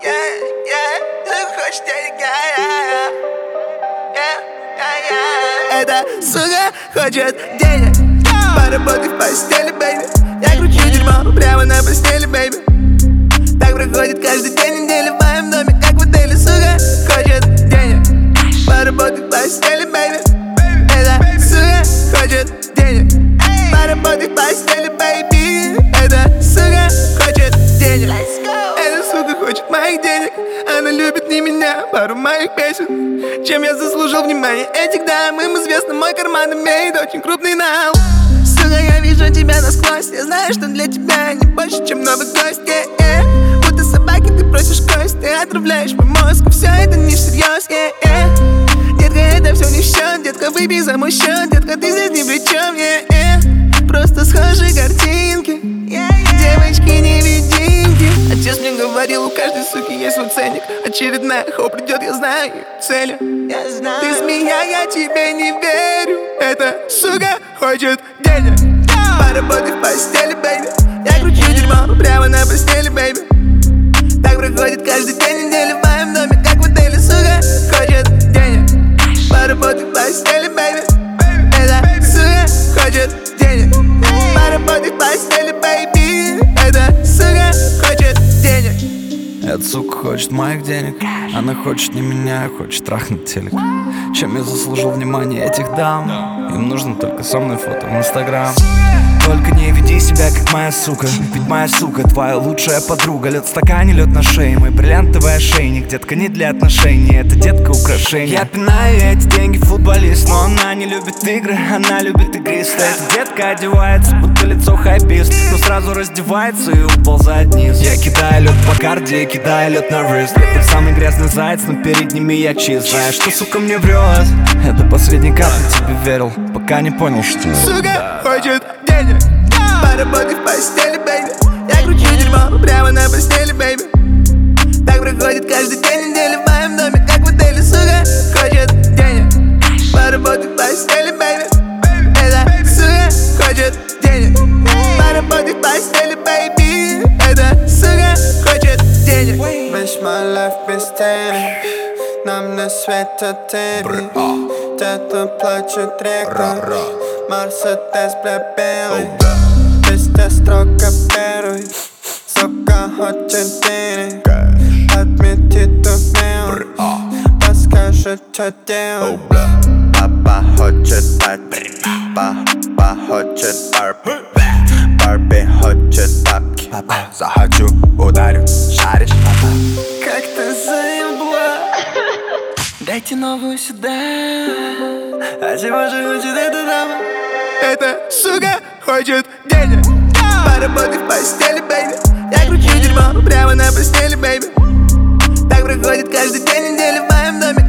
Эта сука хочет денег, поработай в постели, бэйби. Я кручу дерьмо прямо на постели, бэйби. Так проходит каждый день недели в моем доме, как в отеле. Сука хочет денег, поработай в постели, бэйби. Эта сука хочет денег, поработай в постели, бэйби. Эта сука хочет денег. Эта сука хочет моих денег. Она любит не меня, пару моих песен. Чем я заслужил внимание этих дам? Им известно, мой карман имеет очень крупный нал. Сука, я вижу тебя насквозь. Я знаю, что для тебя не больше, чем новый гость. Будто собаки ты просишь кость. Ты отравляешь мой мозг, все это не всерьез. Детка, это все не в счет. Детка, выпей за мой счет. Детка, ты здесь ни при чем. Просто схожие картинки, девочки-невидимки. Отец мне говорил, у каждой суки есть свой ценник. Очередная хоу придет, я знаю ее цели. Ты змея, я тебе не верю. Эта сука хочет денег, поработай в постели, бэйби. Я кручу дерьмо прямо на постели, бэйби. Так проходит каждый день недели в моем доме, как в отеле. Сука хочет денег, поработай в постели, бэйби. Эта сука хочет денег, поработай в постели, бэйби. Эта сука хочет денег. Эта сука хочет моих денег. Она хочет не меня, хочет трахнуть телек. Чем я заслужил внимание этих дам? Им нужно только со мной фото в Инстаграм. Только не веди себя как моя сука. Ведь моя сука твоя лучшая подруга. Лед в стакане, лед на шее. Мой бриллиантовый ошейник. Детка не для отношений, это детка украшение. Я пинаю эти деньги футболист, но она не любит игры, она любит игристы. Эта детка одевается, будто лицо хайпист, но сразу раздевается и уползает вниз. Я кидаю лед по карде, я кидаю лед на рыст. Я тот самый грязный заяц, но перед ними я чист. Знаешь, что сука мне врет? Это последний капли тебе верил, пока не понял, что сука хочет денег, поработай в постели, бэйби. Я кручу дерьмо прямо на постели, бэйби. Так проходит каждый день недели в моем доме, как в отеле. Сука хочет денег, поработай в постели, бэйби. Эта сука хочет денег, поработай в постели, бэйби. Эта сука хочет денег. Весь мой лайф без денег, нам не светят тени. Где-то плачет река, Мерседес белый. Везде строго первый, сука хочет денег. Отметит умел, подскажет, что делать. Папа хочет Барби, папа хочет Барби, Барби хочет бабки. Захочу, ударю, шаришь, папа. Как ты заебла, дайте новую сюда. А чего же хочет эта дама? Эта сука хочет денег, поработай в постели, бэйби. Я кручу дерьмо прямо на постели, бэйби. Так проходит каждый день недели в моем доме,